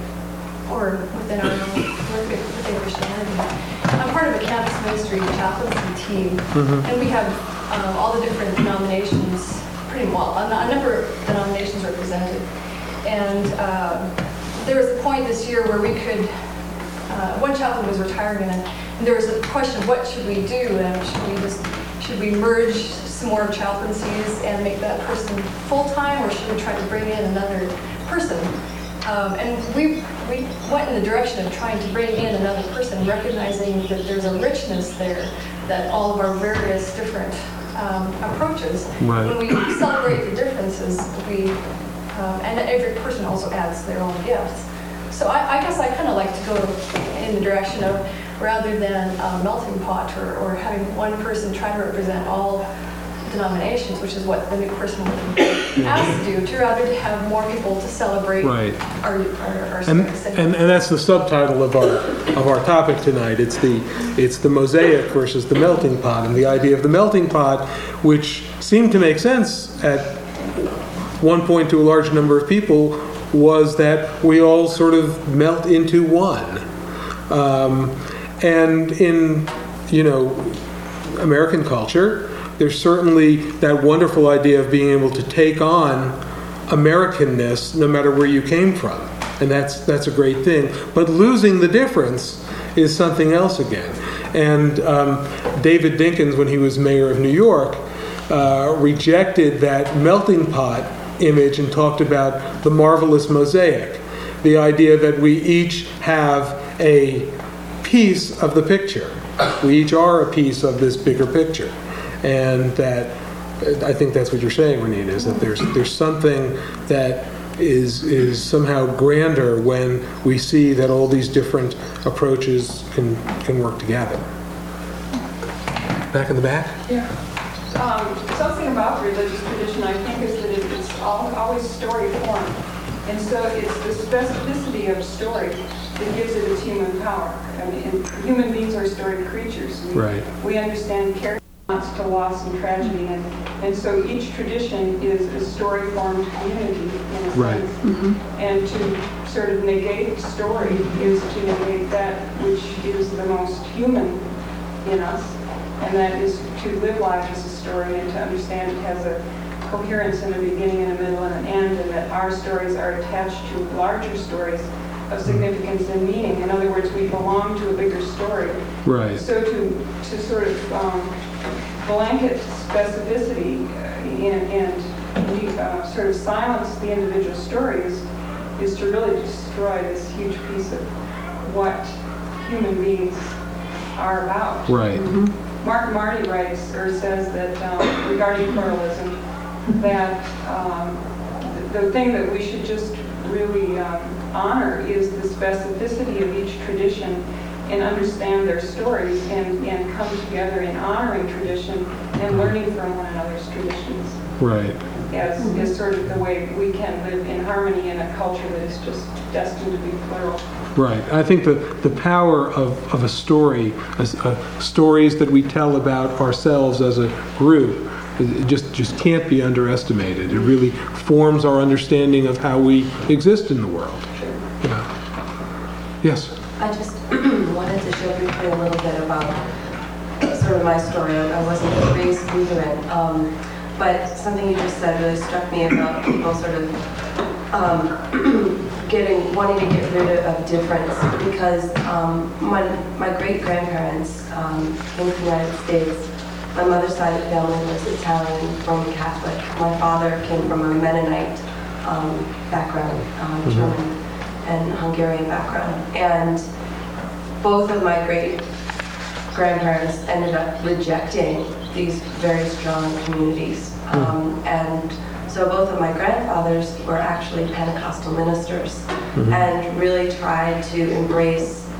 or within our own, within Christianity. I'm part of a campus ministry chaplaincy team, mm-hmm. and we have um, all the different denominations, pretty well, a, a number of denominations represented. And uh, there was a point this year where we could, uh, one chaplain was retiring, and, and there was a question, what should we do? And should we just, should we merge some more chaplaincies and make that person full-time, or should we try to bring in another person? Um, and we we went in the direction of trying to bring in another person, recognizing that there's a richness there, that all of our various different um, approaches, right. when we celebrate the differences, we um, and every person also adds their own gifts. So I, I guess I kind of like to go in the direction of, rather than a melting pot, or, or having one person try to represent all denominations, which is what the new person would be asked to do, to rather to have more people to celebrate right. our, our, our and, and and that's the subtitle of our of our topic tonight. It's the it's the mosaic versus the melting pot, and the idea of the melting pot, which seemed to make sense at one point to a large number of people, was that we all sort of melt into one. Um, and in you know American culture, there's certainly that wonderful idea of being able to take on Americanness no matter where you came from. And that's that's a great thing. But losing the difference is something else again. And um, David Dinkins, when he was mayor of New York, uh, rejected that melting pot image and talked about the marvelous mosaic, the idea that we each have a piece of the picture. We each are a piece of this bigger picture. And that, I think that's what you're saying, Renita, is that there's there's something that is is somehow grander when we see that all these different approaches can can work together. Back in the back? Yeah. Um, something about religious tradition, I think, is that it, it's all, always story form. And so it's the specificity of story that gives it its human power. I mean, and human beings are story creatures. We, right. We understand care to loss and tragedy, and, and so each tradition is a story-formed community in a right. sense. Mm-hmm. And to sort of negate story is to negate that which is the most human in us, and that is to live life as a story and to understand it has a coherence in a beginning and a middle and an end, and that our stories are attached to larger stories of significance and meaning. In other words, we belong to a bigger story. Right. So to to sort of um, blanket specificity uh, and, and uh, sort of silence the individual stories is to really destroy this huge piece of what human beings are about. Right. Mm-hmm. Mark Marty writes or says that um, regarding pluralism, that um, the, the thing that we should just really um, honor is the specificity of each tradition and understand their stories and, and come together in honoring tradition and learning from one another's traditions. Right. As, as sort of the way we can live in harmony in a culture that is just destined to be plural. Right. I think the, the power of, of a story, as, uh, stories that we tell about ourselves as a group, it just, just can't be underestimated. It really forms our understanding of how we exist in the world. Yeah. Yes? I just wanted to share briefly a little bit about sort of my story. I wasn't raised Lutheran, um, but something you just said really struck me about people sort of um, getting, wanting to get rid of difference, because um, my, my great-grandparents um, came to the United States. My mother's side of the family was Italian, Roman Catholic. My father came from a Mennonite um, background, um, mm-hmm. German and Hungarian background. And both of my great-grandparents ended up rejecting these very strong communities. Mm-hmm. Um, and so both of my grandfathers were actually Pentecostal ministers, mm-hmm. and really tried to embrace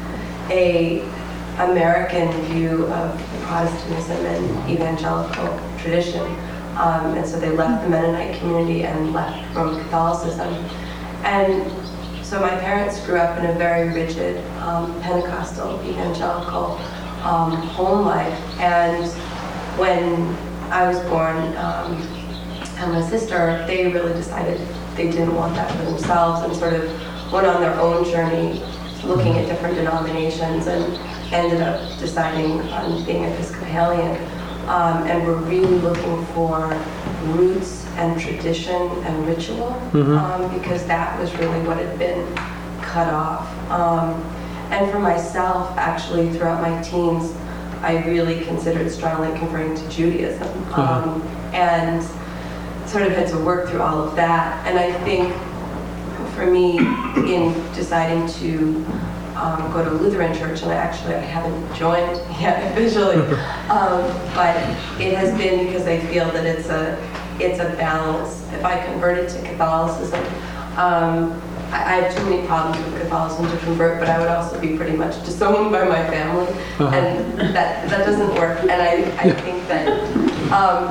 a American view of Protestantism and evangelical tradition. Um, and so they left the Mennonite community and left Roman Catholicism. And so my parents grew up in a very rigid um, Pentecostal evangelical um, home life. And when I was born, um, and my sister, they really decided they didn't want that for themselves and sort of went on their own journey looking at different denominations and ended up deciding on being Episcopalian. Um, and we're really looking for roots and tradition and ritual, mm-hmm. um, because that was really what had been cut off. Um, and for myself, actually, throughout my teens, I really considered strongly converting to Judaism, um, uh-huh. and sort of had to work through all of that. And I think for me, in deciding to um, go to a Lutheran church, and I actually I haven't joined yet officially, um, but it has been because I feel that it's a it's a balance. If I converted to Catholicism, um, I, I have too many problems with Catholicism to convert, but I would also be pretty much disowned by my family, uh-huh. and that that doesn't work. And I I think that um,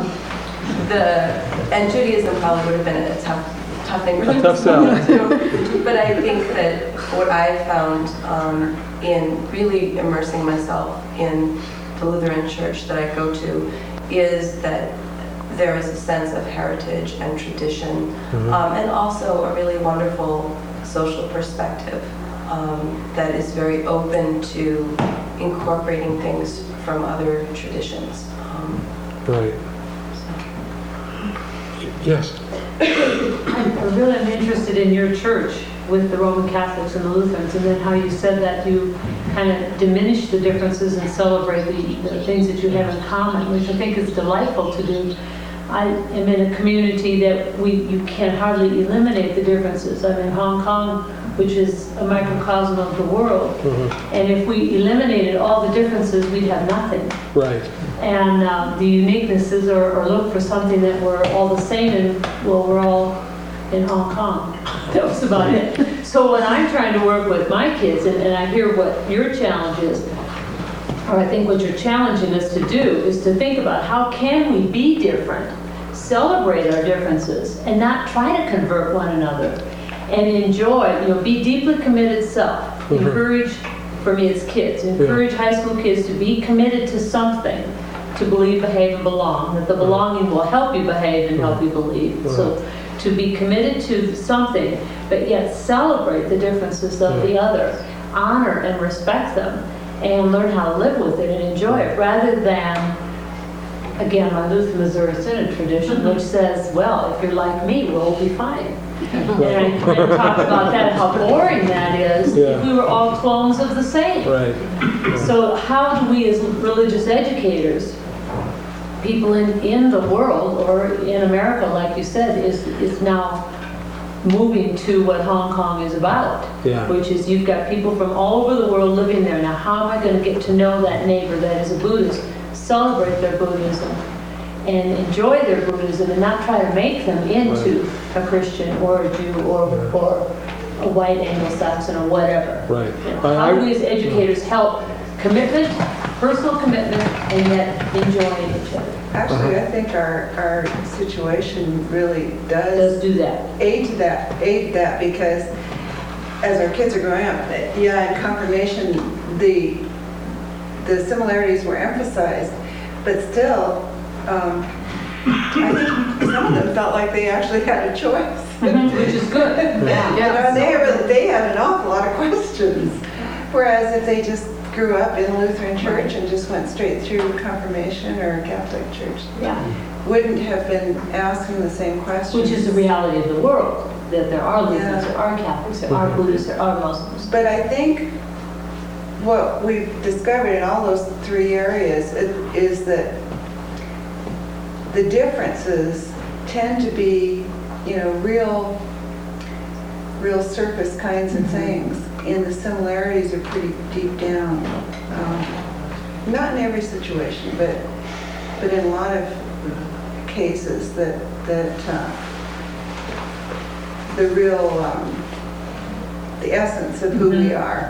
the and Judaism probably would have been a tough. tough thing for them tough sell. to, but I think that what I found um, in really immersing myself in the Lutheran church that I go to is that there is a sense of heritage and tradition, mm-hmm. um, and also a really wonderful social perspective um, that is very open to incorporating things from other traditions. Um, right. Yes. I really am interested in your church with the Roman Catholics and the Lutherans, and then how you said that you kind of diminish the differences and celebrate the, the things that you have in common, which I think is delightful to do. I am in a community that we, you can hardly eliminate the differences. I'm in Hong Kong, which is a microcosm of the world. Mm-hmm. And if we eliminated all the differences, we'd have nothing. Right. And uh, the uniquenesses, or, or look for something that we're all the same in, well, we're all in Hong Kong. That was about it. So when I'm trying to work with my kids, and, and I hear what your challenge is, or I think what you're challenging us to do, is to think about how can we be different, celebrate our differences, and not try to convert one another, and enjoy, you know, be deeply committed self. Mm-hmm. Encourage, for me it's kids, encourage yeah. high school kids to be committed to something, to believe, behave, and belong, that the belonging will help you behave and help you believe. Right. So to be committed to something, but yet celebrate the differences of the other, honor and respect them, and learn how to live with it and enjoy it, rather than, again, my Lutheran Missouri Synod tradition, which says, well, if you're like me, we'll be fine. And I, I talk about that, how boring that is, Yeah. if we were all clones of the same. Right. So how do we as religious educators, people in, in the world, or in America, like you said, is, is now moving to what Hong Kong is about, Yeah. which is you've got people from all over the world living there. Now, how am I going to get to know that neighbor that is a Buddhist, celebrate their Buddhism, and enjoy their Buddhism, and not try to make them into right. a Christian or a Jew or, yeah. or a white Anglo-Saxon or whatever. Right. You know, how do we as educators help commitment, personal commitment, and yet enjoying each other? Actually, uh-huh. I think our, our situation really does, does do that. Aid to that, aid that, because as our kids are growing up, yeah, in confirmation, the the similarities were emphasized, but still, um, I think some of them felt like they actually had a choice. Which is good. Yeah. You know, they, have, they had an awful lot of questions. Whereas if they just grew up in Lutheran church and just went straight through confirmation or Catholic church, yeah. wouldn't have been asking the same questions. Which is the reality of the world, that there are Lutherans, Yeah. there are Catholics, there are Buddhists, there are Muslims. But I think what we've discovered in all those three areas is that the differences tend to be, you know, real, real surface kinds of things, and the similarities are pretty deep down. Um, not in every situation, but but in a lot of cases that that uh, the real um, the essence of who mm-hmm. we are.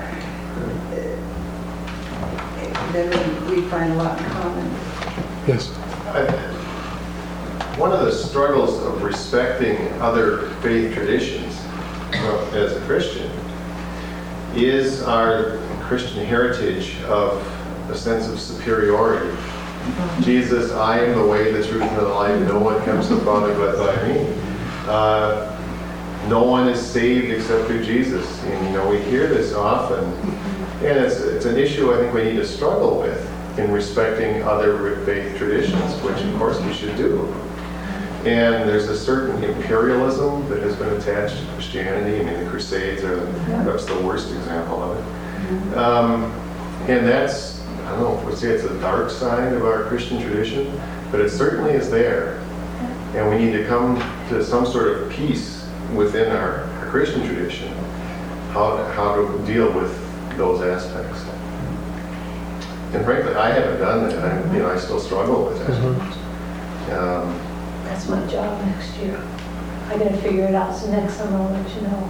Then we, we find a lot in common. Yes. I, one of the struggles of respecting other faith traditions uh, as a Christian is our Christian heritage of a sense of superiority. Mm-hmm. Jesus, I am the way, the truth, and the life. No one comes to the Father but by me. Uh, no one is saved except through Jesus. And you know, we hear this often. And it's, it's an issue I think we need to struggle with in respecting other faith traditions, which of course we should do. And there's a certain imperialism that has been attached to Christianity. I mean, the Crusades are perhaps the worst example of it. Um, and that's, I don't know if we'd say it's a dark side of our Christian tradition, but it certainly is there. And we need to come to some sort of peace within our, our Christian tradition, how, how to deal with those aspects. And frankly, I haven't done that. I, you know, I still struggle with it. Mm-hmm. um, That's my job next year. I gotta figure it out, so next summer I'll let you know.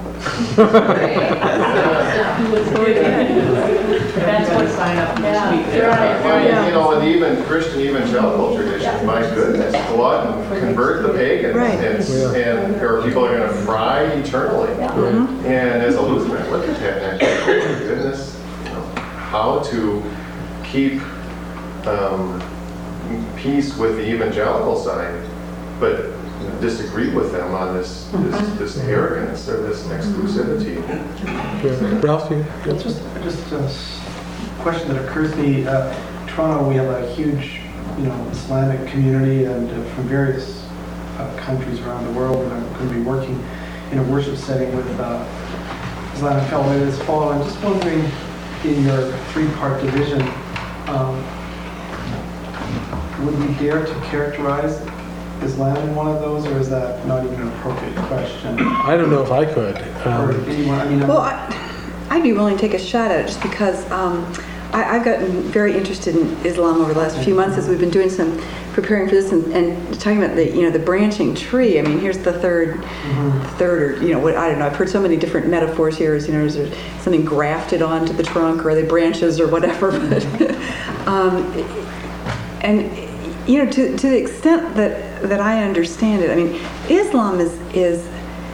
That's what sign up next week. Yeah, right, well, right. You know, and even Christian evangelical tradition, yeah. my goodness, go out and convert the pagans, right. and, yeah. and or people are going to fry eternally. Yeah. Mm-hmm. And as a Lutheran, I look at that and I think, oh my goodness, you know, how to keep um, peace with the evangelical side, but disagree with them on this this, this arrogance or this exclusivity. Yeah. Ralph, you? Just, just a question that occurs to me. Uh, Toronto, we have a huge, you know, Islamic community, and uh, from various uh, countries around the world. And I'm going to be working in a worship setting with uh, Islamic fellow later this fall. I'm just wondering, in your three-part division, um, would we dare to characterize Islam one of those, or is that not even an appropriate question? I don't know if I could. Or Um, anyone, I mean, Well, I, I'd be willing to take a shot at it just because um, I, I've gotten very interested in Islam over the last few months as we've been doing some preparing for this and, and talking about the you know the branching tree. I mean, here's the third, Mm-hmm. third or you know what I don't know. I've heard so many different metaphors here. As you know, is there something grafted onto the trunk, or are they branches or whatever? But um, and you know, to to the extent that that I understand it, I mean, Islam is is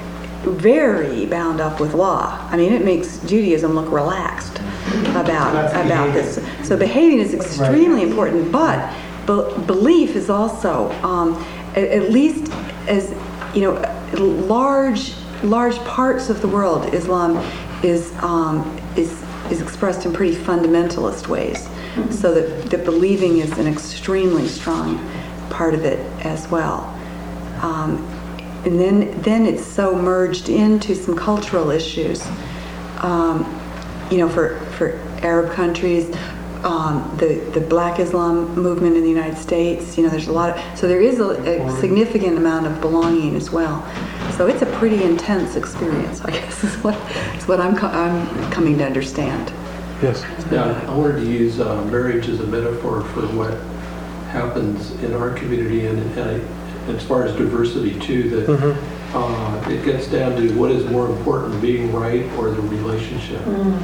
very bound up with law. I mean, it makes Judaism look relaxed about That's about this. So behaving is extremely important, but be- belief is also, um, at, at least as you know, large large parts of the world, Islam is um, is is expressed in pretty fundamentalist ways. So that, that believing is an extremely strong part of it as well. Um, and then then it's so merged into some cultural issues. Um, you know, for for Arab countries, um, the the Black Islam movement in the United States. You know, there's a lot of so there is a, a significant amount of belonging as well. So it's a pretty intense experience, I guess, is what is what I'm co- I'm coming to understand. Yes. Yeah, I wanted to use uh, marriage as a metaphor for what happens in our community, and, and I, as far as diversity too, that Mm-hmm. uh, it gets down to what is more important, being right or the relationship.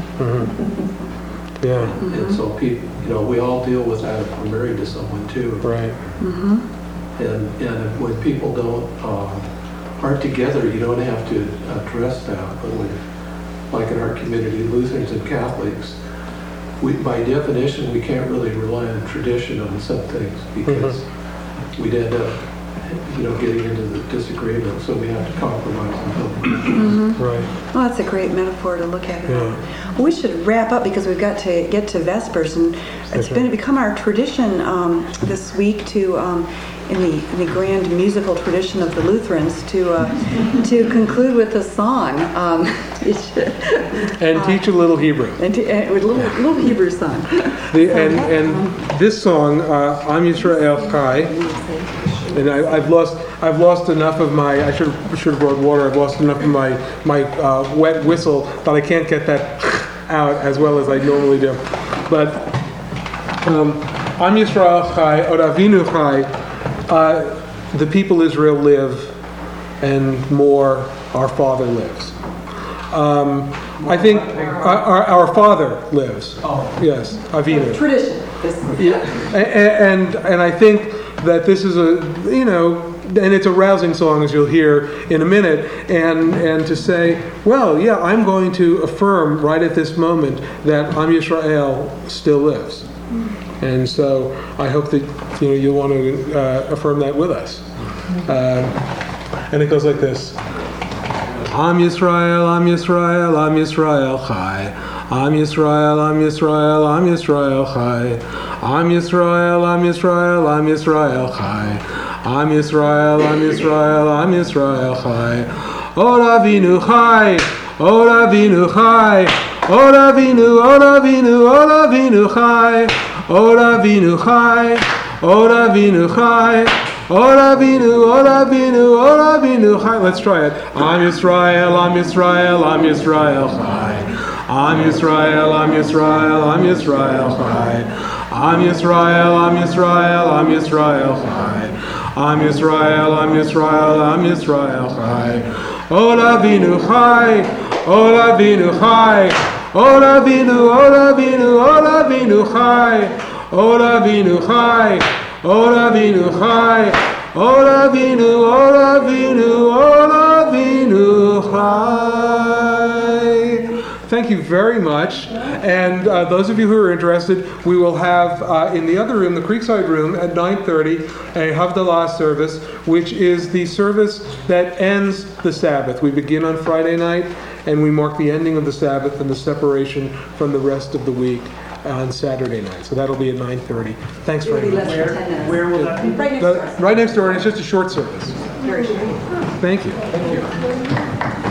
Mm-hmm. Yeah. And, and so people, you know, we all deal with that if we're married to someone too. Right. Mm-hmm. And and when people don't uh, aren't together, you don't have to address that. But when, like in our community, Lutherans and Catholics, we, by definition, we can't really rely on tradition on some things because we'd end up, you know, getting into the disagreement. So we have to compromise and help. Mm-hmm. Right. Well, that's a great metaphor to look at. Yeah. Well, we should wrap up because we've got to get to Vespers, and it's Okay. been become our tradition um, this week to, um, in the in the grand musical tradition of the Lutherans, to uh, to conclude with a song. Um, And teach a little Hebrew. and to, uh, with a little, little Hebrew song. The, and and this song, uh, Am Yisrael Chai, and I, I've lost I've lost enough of my I should should have brought water. I've lost enough of my my uh, wet whistle that I can't get that out as well as I normally do. But um, Am Yisrael Chai, Od Avinu Chai, uh, the people Israel live, and more, our Father lives. Um, I think our, our Father lives. Oh. Yes, Avinu. Tradition. Yeah, and, and and I think that this is a you know, and it's a rousing song as you'll hear in a minute, and and to say, well, yeah, I'm going to affirm right at this moment that Am Yisrael still lives, and so I hope that you know you'll want to uh, affirm that with us, uh, and it goes like this. Am Yisrael, Am Yisrael, Am Yisrael Chai. Am Yisrael, Am Yisrael, Am Yisrael Chai. Am Yisrael, Am Yisrael, Am Yisrael Chai. Am Yisrael, Am Yisrael, Am Yisrael Chai. Od Avinu Chai, Od Avinu Chai. Od Avinu, Od Avinu, Od Avinu Chai. Od Avinu Chai, Od Avinu Chai. Od Avinu, Od Avinu, Od Avinu Chai. Let's try it. Am Yisrael, Am Yisrael, Am Yisrael Chai. Am Yisrael, Am Yisrael, Am Yisrael Chai. Am Yisrael, Am Yisrael, Am Yisrael Chai. Am Yisrael, Am Yisrael, Am Yisrael Chai. Od Avinu Chai, Od Avinu Chai. Od Avinu, Od Avinu, Od Avinu Chai. Od Avinu Chai. Od Avinu Chai, Od Avinu, Od Avinu, Od Avinu Chai. Thank you very much. And uh, those of you who are interested, we will have uh, in the other room, the Creekside room, at nine thirty, a Havdalah service, which is the service that ends the Sabbath. We begin on Friday night, and we mark the ending of the Sabbath and the separation from the rest of the week on Saturday night. So that'll be at nine thirty. Thanks very much. Where, where will that be? Right next The- door. right next door, and it's just a short service. Very short. Thank you. Thank you.